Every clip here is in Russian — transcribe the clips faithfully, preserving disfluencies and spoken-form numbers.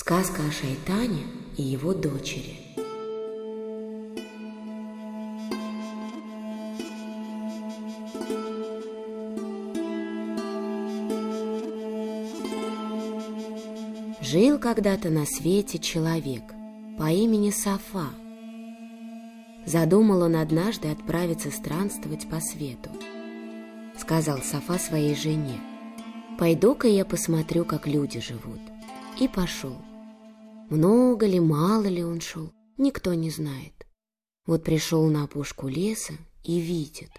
Сказка о шайтане и его дочери. Жил когда-то на свете человек по имени Софа. Задумал он однажды отправиться странствовать по свету. Сказал Софа своей жене: «Пойду-ка я посмотрю, как люди живут». И пошел. Много ли, мало ли он шел, никто не знает. Вот пришел на опушку леса и видит.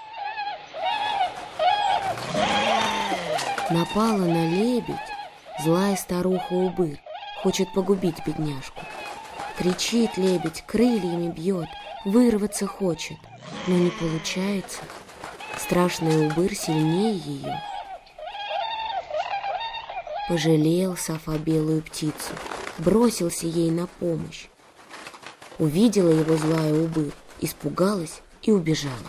Напала на лебедь злая старуха-убыр, хочет погубить бедняжку. Кричит лебедь, крыльями бьет, вырваться хочет, но не получается. Страшная убыр сильнее ее. Пожалел Софа белую птицу, бросился ей на помощь. Увидела его злая убыр, испугалась и убежала.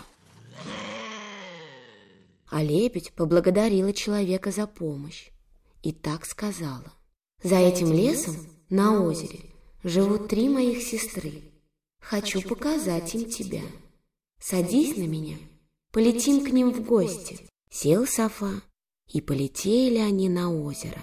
А лебедь поблагодарила человека за помощь и так сказала: «За этим лесом на озере живут три моих сестры. Хочу показать им тебя. Садись на меня, полетим к ним в гости». Сел Софа, и полетели они на озеро.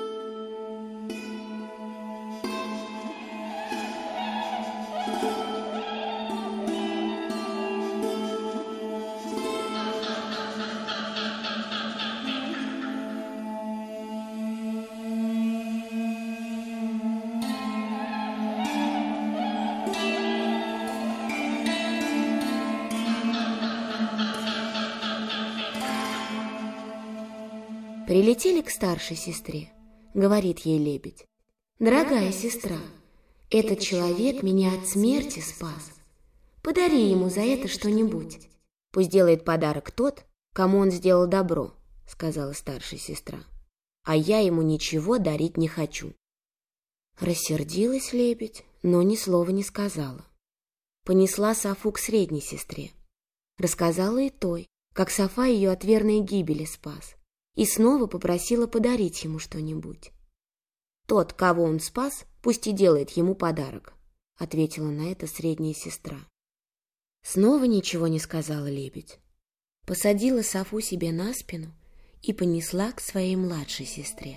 Прилетели к старшей сестре. Говорит ей лебедь: «Дорогая сестра, этот человек меня от смерти спас. Подари ему за это что-нибудь». «Пусть делает подарок тот, кому он сделал добро», — сказала старшая сестра. «А я ему ничего дарить не хочу». Рассердилась лебедь, но ни слова не сказала. Понесла Софу к средней сестре. Рассказала и той, как Софа ее от верной гибели спас. И снова попросила подарить ему что-нибудь. «Тот, кого он спас, пусть и делает ему подарок», — ответила на это средняя сестра. Снова ничего не сказала лебедь. Посадила Софу себе на спину и понесла к своей младшей сестре.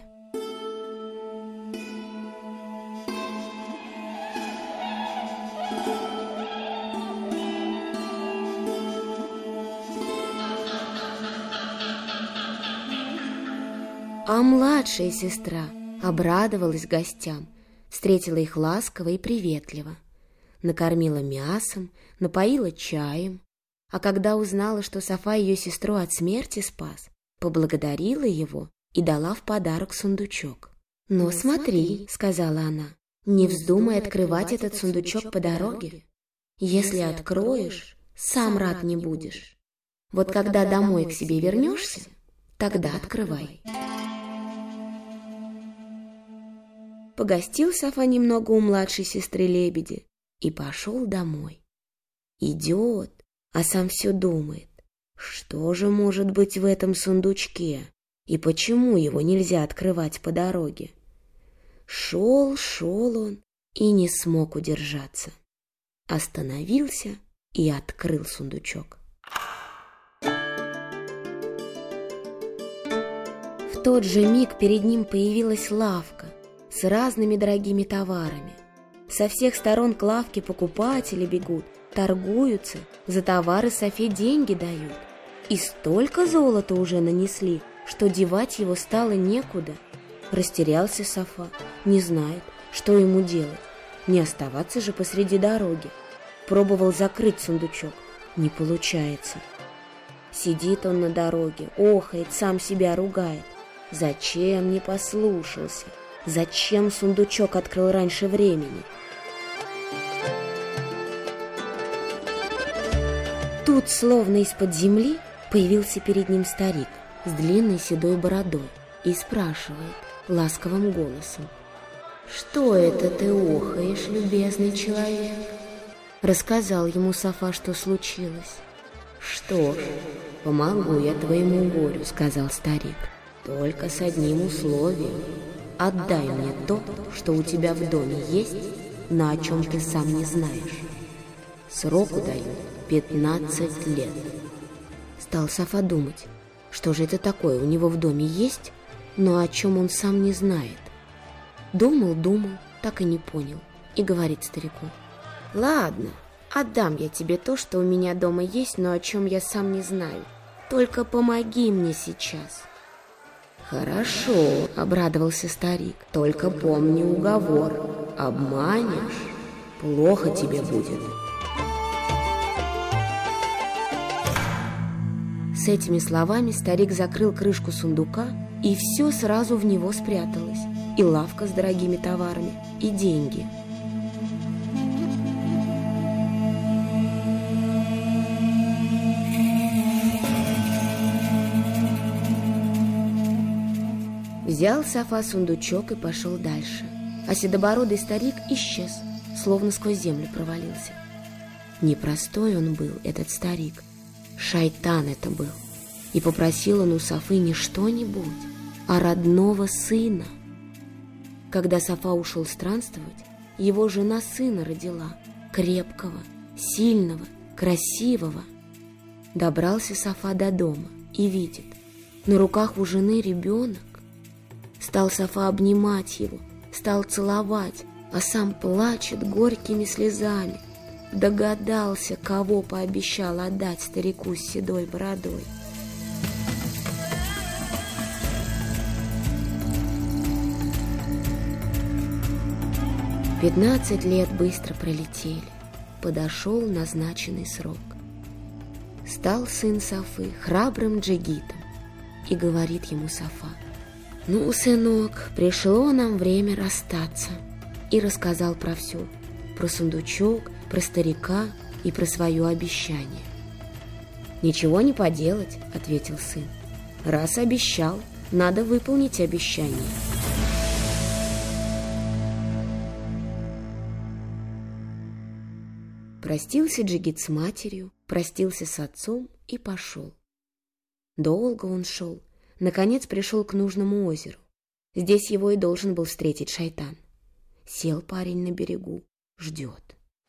А младшая сестра обрадовалась гостям, встретила их ласково и приветливо, накормила мясом, напоила чаем, а когда узнала, что Софа ее сестру от смерти спас, поблагодарила его и дала в подарок сундучок. «Но смотри», — сказала она, — «не вздумай открывать этот сундучок по дороге. Если откроешь, сам рад не будешь. Вот когда домой к себе вернешься, тогда открывай». Погостил Софа немного у младшей сестры лебеди и пошел домой. Идет, а сам все думает: что же может быть в этом сундучке и почему его нельзя открывать по дороге? Шел, шел он и не смог удержаться. Остановился и открыл сундучок. В тот же миг перед ним появилась лавка с разными дорогими товарами. Со всех сторон к лавке покупатели бегут, торгуются, за товары Софе деньги дают. И столько золота уже нанесли, что девать его стало некуда. Растерялся Софа, не знает, что ему делать. Не оставаться же посреди дороги. Пробовал закрыть сундучок, не получается. Сидит он на дороге, охает, сам себя ругает. Зачем не послушался? Зачем сундучок открыл раньше времени? Тут, словно из-под земли, появился перед ним старик с длинной седой бородой и спрашивает ласковым голосом: «Что это ты охаешь, любезный человек?» Рассказал ему Софа, что случилось. «Что ж, помогу я твоему горю», — сказал старик, — «только с одним условием. отдай мне то, что у тебя в доме есть, но о чем ты сам не знаешь. Сроку даю пятнадцать лет». Стал Сафа думать, что же это такое у него в доме есть, но о чем он сам не знает. Думал, думал, так и не понял, и говорит старику: «Ладно, отдам я тебе то, что у меня дома есть, но о чем я сам не знаю. Только помоги мне сейчас». «Хорошо», — обрадовался старик, — «только помни уговор. Обманешь, плохо тебе будет». С этими словами старик закрыл крышку сундука, и все сразу в него спряталось. И лавка с дорогими товарами, и деньги. Взял Сафа сундучок и пошел дальше. А седобородый старик исчез, словно сквозь землю провалился. Непростой он был, этот старик. Шайтан это был. И попросил он у Сафы не что-нибудь, а родного сына. Когда Сафа ушел странствовать, его жена сына родила, крепкого, сильного, красивого. Добрался Сафа до дома и видит, на руках у жены ребенок. Стал Сафа обнимать его, стал целовать, а сам плачет горькими слезами. Догадался, кого пообещал отдать старику с седой бородой. Пятнадцать лет быстро пролетели, подошел назначенный срок. Стал сын Сафы храбрым джигитом, и говорит ему Сафа: «Ну, сынок, пришло нам время расстаться». И рассказал про все, про сундучок, про старика и про свое обещание. «Ничего не поделать», — ответил сын. «Раз обещал, надо выполнить обещание». Простился джигит с матерью, простился с отцом и пошел. Долго он шел, наконец пришел к нужному озеру. Здесь его и должен был встретить шайтан. Сел парень на берегу, ждет.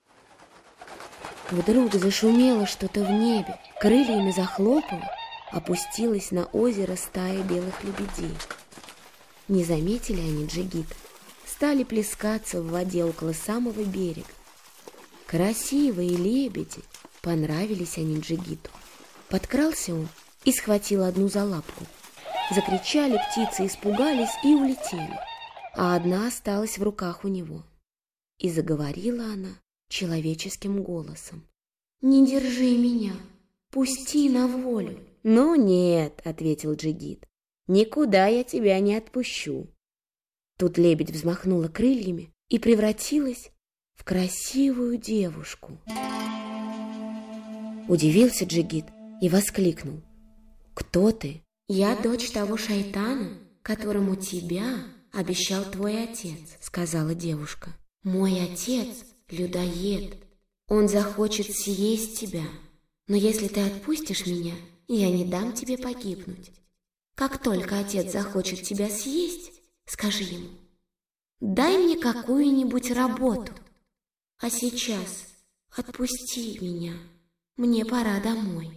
Вдруг зашумело что-то в небе, крыльями захлопало, опустилась на озеро стая белых лебедей. Не заметили они джигита, стали плескаться в воде около самого берега. Красивые лебеди, понравились они джигиту. Подкрался он и схватил одну за лапку. Закричали птицы, испугались и улетели, а одна осталась в руках у него. И заговорила она человеческим голосом: «Не держи меня, пусти на волю». «Ну нет», — ответил джигит, — «никуда я тебя не отпущу». Тут лебедь взмахнула крыльями и превратилась в красивую девушку. Удивился джигит и воскликнул: «Кто ты?» «Я дочь того шайтана, которому тебя обещал твой отец», — сказала девушка. «Мой отец — людоед. Он захочет съесть тебя. Но если ты отпустишь меня, я не дам тебе погибнуть. Как только отец захочет тебя съесть, скажи ему: дай мне какую-нибудь работу. А сейчас отпусти меня, мне пора домой».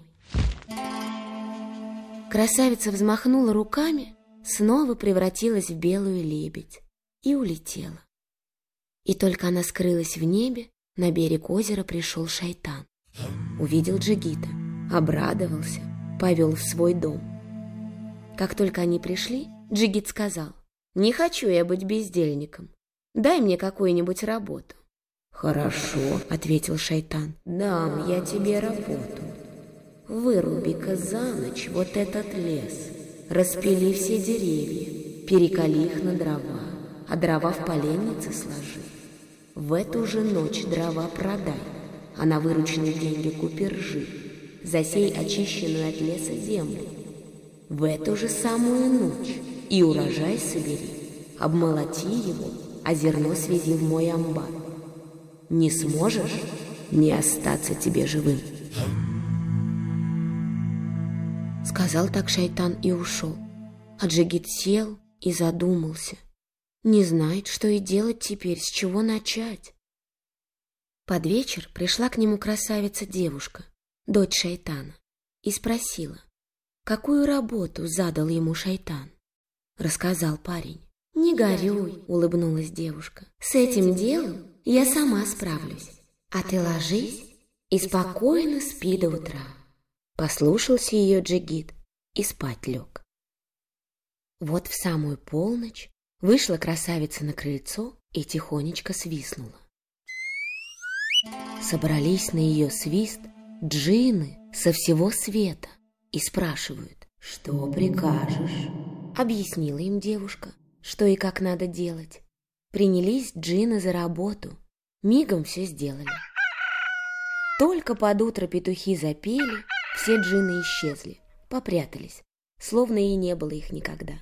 Красавица взмахнула руками, снова превратилась в белую лебедь и улетела. И только она скрылась в небе, на берег озера пришел шайтан. Увидел джигита, обрадовался, повел в свой дом. Как только они пришли, джигит сказал: «Не хочу я быть бездельником, дай мне какую-нибудь работу». «Хорошо», — ответил шайтан, — «дам я тебе работу. Выруби-ка за ночь вот этот лес, распили все деревья, перекали их на дрова, а дрова в поленнице сложи. В эту же ночь дрова продай, а на вырученные деньги купи ржи, засей очищенную от леса землю. В эту же самую ночь и урожай собери, обмолоти его, а зерно свези в мой амбар. Не сможешь — не остаться тебе живым». Сказал так шайтан и ушел, а джигит сел и задумался. Не знает, что и делать теперь, с чего начать. Под вечер пришла к нему красавица-девушка, дочь шайтана, и спросила, какую работу задал ему шайтан. Рассказал парень. «Не горюй», — улыбнулась девушка. «С этим делом я сама справлюсь. А ты ложись и спокойно спи до утра». Послушался ее джигит и спать лег. Вот в самую полночь вышла красавица на крыльцо и тихонечко свистнула. Собрались на ее свист джинны со всего света и спрашивают: «Что прикажешь?» Объяснила им девушка, что и как надо делать. Принялись джинны за работу, мигом все сделали. Только под утро петухи запели, все джинны исчезли, попрятались, словно и не было их никогда.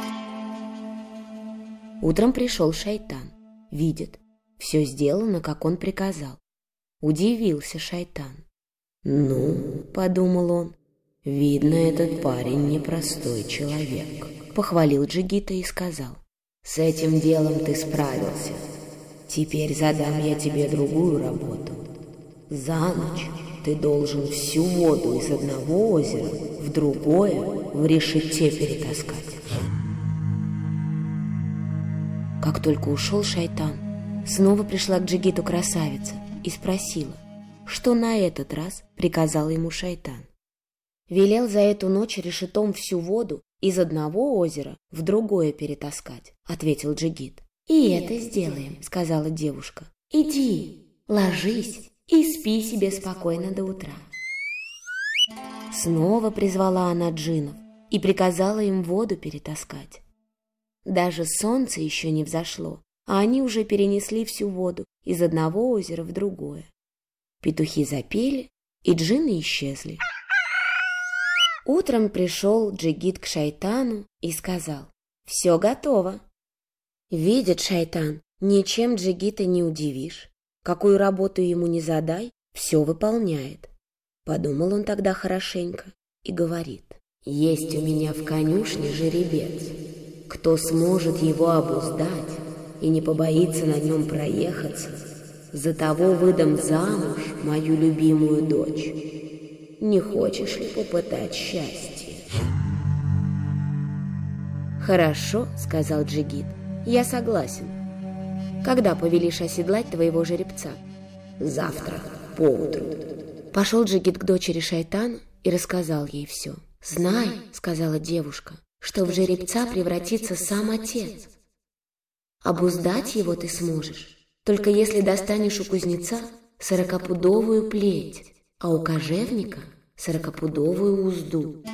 Утром пришел шайтан, видит, все сделано, как он приказал. Удивился шайтан. «Ну, — подумал он, — видно, этот парень непростой человек». Похвалил джигита и сказал: «С этим делом ты справился. Теперь задам я тебе другую работу. За ночь ты должен всю воду из одного озера в другое в решете перетаскать». Как только ушел шайтан, снова пришла к джигиту красавица и спросила, что на этот раз приказал ему шайтан. Велел за эту ночь решетом всю воду из одного озера в другое перетаскать, ответил джигит. «И это сделаем», — сказала девушка. «Иди, ложись и спи себе спокойно до утра». Снова призвала она джиннов и приказала им воду перетаскать. Даже солнце еще не взошло, а они уже перенесли всю воду из одного озера в другое. Петухи запели, и джинны исчезли. Утром пришел джигит к шайтану и сказал: «Все готово». Видит шайтан, ничем джигита не удивишь. Какую работу ему не задай, все выполняет. Подумал он тогда хорошенько и говорит: «Есть у меня в конюшне жеребец. Кто сможет его обуздать и не побоится на нем проехаться, за того выдам замуж мою любимую дочь. Не хочешь ли попытать счастье?» «Хорошо, — сказал джигит, — я согласен. Когда повелишь оседлать твоего жеребца?» «Завтра, поутру». Пошел джигит к дочери шайтана и рассказал ей все. «Знай, — сказала девушка, — что в жеребца превратится сам отец. Обуздать его ты сможешь, только если достанешь у кузнеца сорокапудовую плеть, а у кожевника сорокапудовую узду».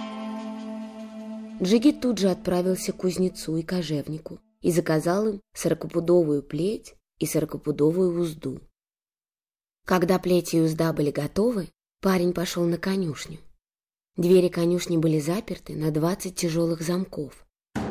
Джигит тут же отправился к кузнецу и кожевнику и заказал им сорокапудовую плеть и сорокапудовую узду. Когда плеть и узда были готовы, парень пошел на конюшню. Двери конюшни были заперты на двадцать тяжелых замков.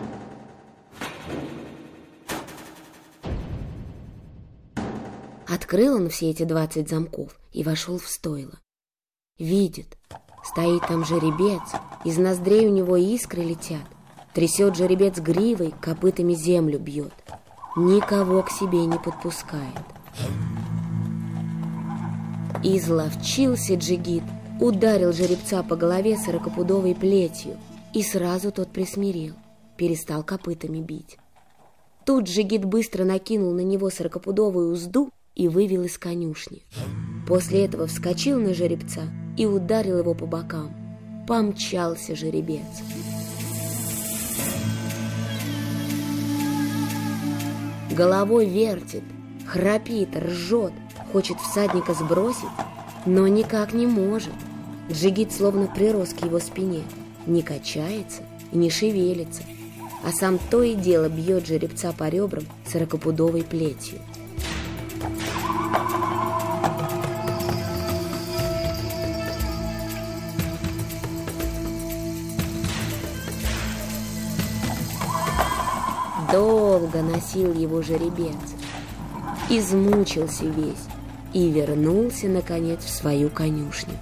Открыл он все эти двадцать замков и вошел в стойло. Видит, стоит там жеребец, из ноздрей у него искры летят. Трясет жеребец гривой, копытами землю бьет. Никого к себе не подпускает. Изловчился джигит, ударил жеребца по голове сорокапудовой плетью, и сразу тот присмирел, перестал копытами бить. Тут джигит быстро накинул на него сорокапудовую узду и вывел из конюшни. После этого вскочил на жеребца и ударил его по бокам. Помчался жеребец. Головой вертит, храпит, ржет, хочет всадника сбросить, но никак не может. Джигит словно прирос к его спине, не качается и не шевелится, а сам то и дело бьет жеребца по ребрам сорокапудовой плетью. Долго носил его жеребец, измучился весь и вернулся, наконец, в свою конюшню.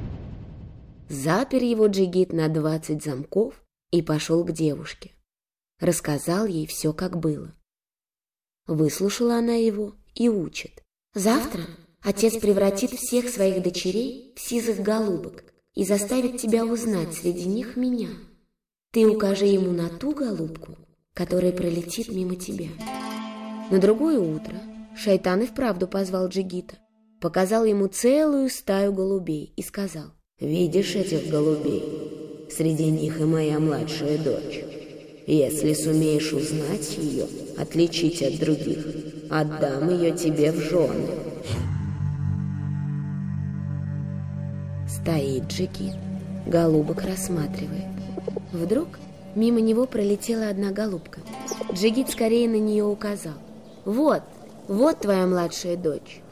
Запер его джигит на двадцать замков и пошел к девушке. Рассказал ей все, как было. Выслушала она его и учит. Завтра отец превратит всех своих дочерей в сизых голубок и заставит тебя узнать среди них меня. Ты укажи ему на ту голубку, которая пролетит мимо тебя. На другое утро шайтан и вправду позвал Джигита, показал ему целую стаю голубей и сказал: «Видишь этих голубей? Среди них и моя младшая дочь. Если сумеешь узнать ее, отличить от других, отдам ее тебе в жены». Стоит Джигит, голубок рассматривает. Вдруг мимо него пролетела одна голубка. Джигит скорее на нее указал. «Вот, вот твоя младшая дочь».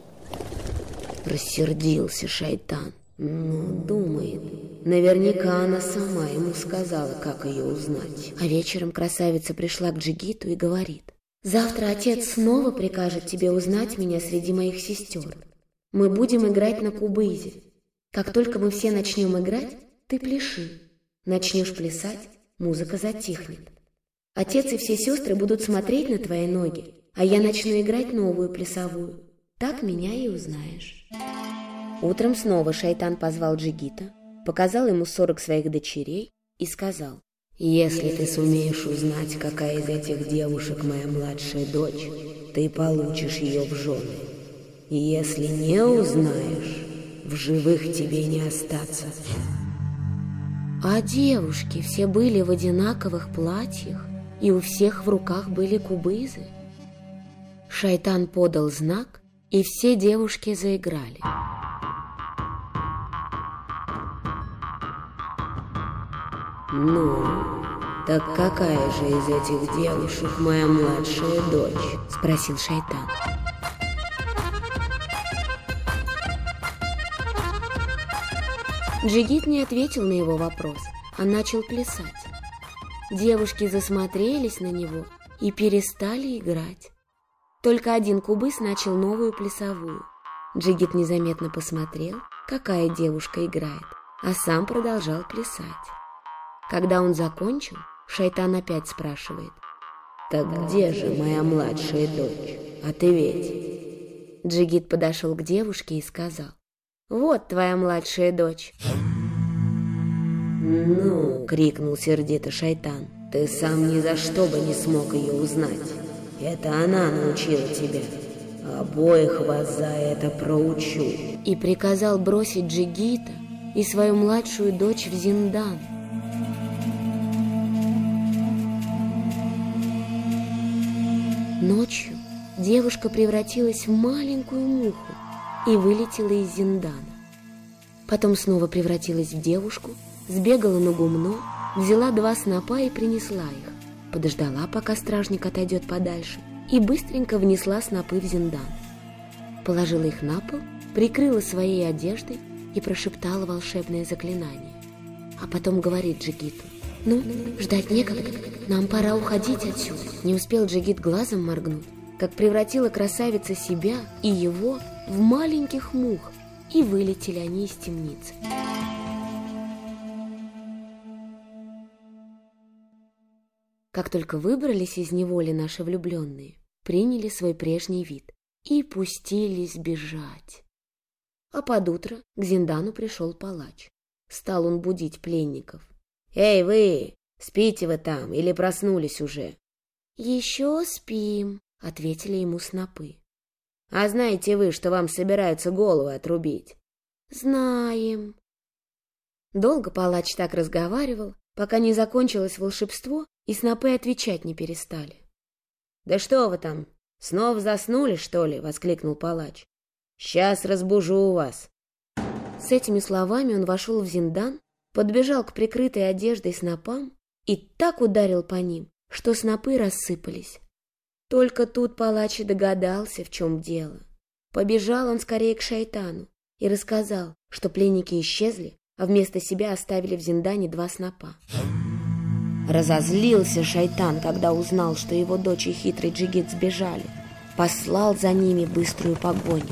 Рассердился шайтан. Ну, думает, наверняка она сама ему сказала, как ее узнать. А вечером красавица пришла к Джигиту и говорит: «Завтра отец снова прикажет тебе узнать меня среди моих сестер. Мы будем играть на кубызе. Как только мы все начнем играть, ты пляши. Начнешь плясать, музыка затихнет. Отец и все сестры будут смотреть на твои ноги, а я начну играть новую плясовую. Так меня и узнаешь». Утром снова шайтан позвал Джигита, показал ему сорок своих дочерей и сказал: «Если ты сумеешь узнать, какая из этих девушек моя младшая дочь, ты получишь ее в жены. И если не узнаешь, в живых тебе не остаться». А девушки все были в одинаковых платьях, и у всех в руках были кубызы. Шайтан подал знак, и все девушки заиграли. «Ну, так какая же из этих девушек моя младшая дочь?» — спросил шайтан. Джигит не ответил на его вопрос, а начал плясать. Девушки засмотрелись на него и перестали играть. Только один кубыс начал новую плясовую. Джигит незаметно посмотрел, какая девушка играет, а сам продолжал плясать. Когда он закончил, шайтан опять спрашивает: «Так где же моя младшая дочь? Ответь». Джигит подошел к девушке и сказал: «Вот твоя младшая дочь». «Ну!» — крикнул сердито шайтан. «Ты сам ни за что бы не смог ее узнать. Это она научила тебя. Обоих вас за это проучу». И приказал бросить Джигита и свою младшую дочь в зиндан. Ночью девушка превратилась в маленькую муху и вылетела из зиндана. Потом снова превратилась в девушку, сбегала на гумно, взяла два снопа и принесла их, подождала, пока стражник отойдет подальше, и быстренько внесла снопы в зиндан. Положила их на пол, прикрыла своей одеждой и прошептала волшебное заклинание. А потом говорит Джигиту: «Ну, ждать некогда, нам пора уходить отсюда». Не успел Джигит глазом моргнуть, как превратила красавица себя и его в маленьких мух, и вылетели они из темницы. Как только выбрались из неволи наши влюбленные, приняли свой прежний вид и пустились бежать. А под утро к зиндану пришел палач. Стал он будить пленников. «Эй, вы! Спите вы там или проснулись уже?» «Еще спим», — ответили ему снопы. «А знаете вы, что вам собираются головы отрубить?» «Знаем». Долго палач так разговаривал, пока не закончилось волшебство, и снопы отвечать не перестали. «Да что вы там, снова заснули, что ли?» — воскликнул палач. «Сейчас разбужу вас». С этими словами он вошел в зиндан, подбежал к прикрытой одеждой снопам и так ударил по ним, что снопы рассыпались. Только тут палач и догадался, в чем дело. Побежал он скорее к шайтану и рассказал, что пленники исчезли, а вместо себя оставили в зиндане два снопа. Разозлился шайтан, когда узнал, что его дочь и хитрый Джигит сбежали. Послал за ними быструю погоню.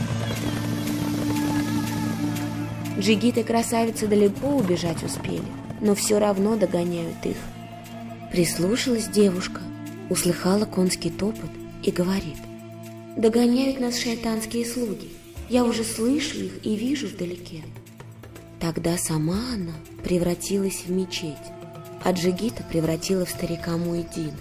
Джигит и красавица далеко убежать успели, но все равно догоняют их. Прислушалась девушка, услыхала конский топот и говорит: «Догоняют нас шайтанские слуги, я уже слышу их и вижу вдалеке». Тогда сама она превратилась в мечеть, а Джигита превратила в старика Муэддина.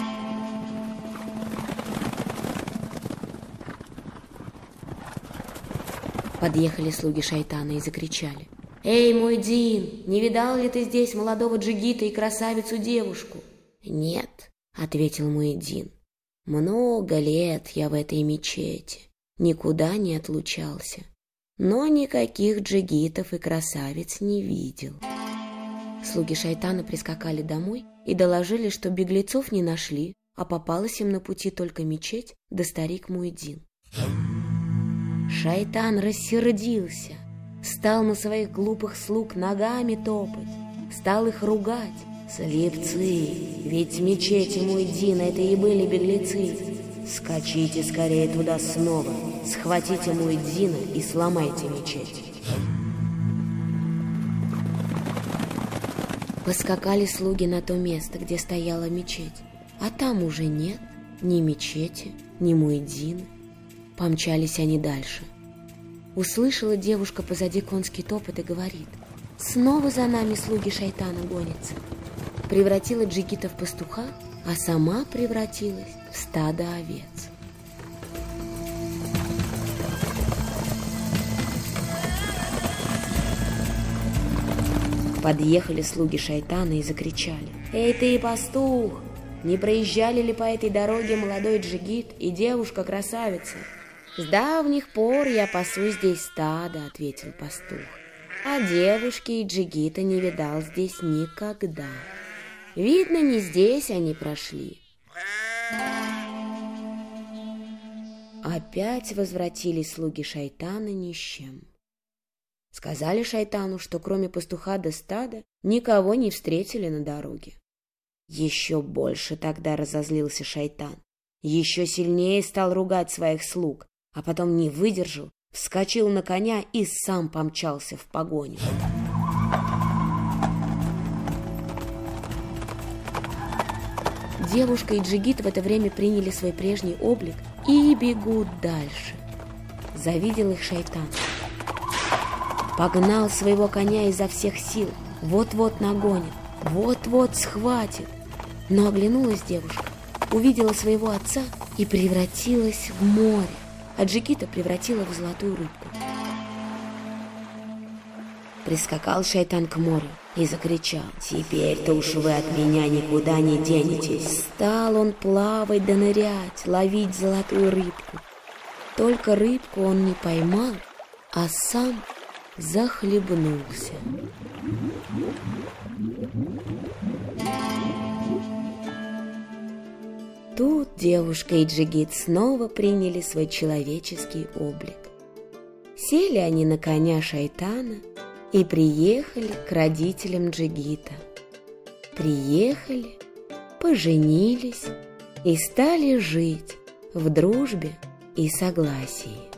Подъехали слуги шайтана и закричали: «Эй, Муэддин, не видал ли ты здесь молодого Джигита и красавицу-девушку?» «Нет», — ответил Муэддин, — «много лет я в этой мечети, никуда не отлучался, но никаких джигитов и красавиц не видел». Слуги шайтана прискакали домой и доложили, что беглецов не нашли, а попалась им на пути только мечеть да старик Муэддин. Шайтан рассердился, стал на своих глупых слуг ногами топать, стал их ругать. «Слепцы, ведь в мечети Муэддина это и были беглецы. Скачите скорее туда снова, схватите Муэддина и сломайте мечеть». Поскакали слуги на то место, где стояла мечеть, а там уже нет ни мечети, ни Муэддина. Помчались они дальше. Услышала девушка позади конский топот и говорит: «Снова за нами слуги шайтана гонятся». Превратила Джигита в пастуха, а сама превратилась в стадо овец. Подъехали слуги шайтана и закричали: «Эй ты, пастух, не проезжали ли по этой дороге молодой Джигит и девушка-красавица?» «С давних пор я пасу здесь стадо», — ответил пастух, «а девушки и Джигита не видал здесь никогда. Видно, не здесь они прошли». Опять возвратились слуги шайтана ни с чем. Сказали шайтану, что кроме пастуха да стада никого не встретили на дороге. Еще больше тогда разозлился шайтан, еще сильнее стал ругать своих слуг, а потом не выдержал, вскочил на коня и сам помчался в погоню. Девушка и Джигит в это время приняли свой прежний облик и бегут дальше. Завидел их шайтан, погнал своего коня изо всех сил, вот-вот нагонит, вот-вот схватит. Но оглянулась девушка, увидела своего отца и превратилась в море, а Джигита превратила в золотую рыбку. Прискакал шайтан к морю и закричал: «Теперь-то уж вы от меня никуда не денетесь». Стал он плавать да нырять, ловить золотую рыбку. Только рыбку он не поймал, а сам захлебнулся. Тут девушка и Джигит снова приняли свой человеческий облик. Сели они на коня шайтана и приехали к родителям Джигита. Приехали, поженились и стали жить в дружбе и согласии.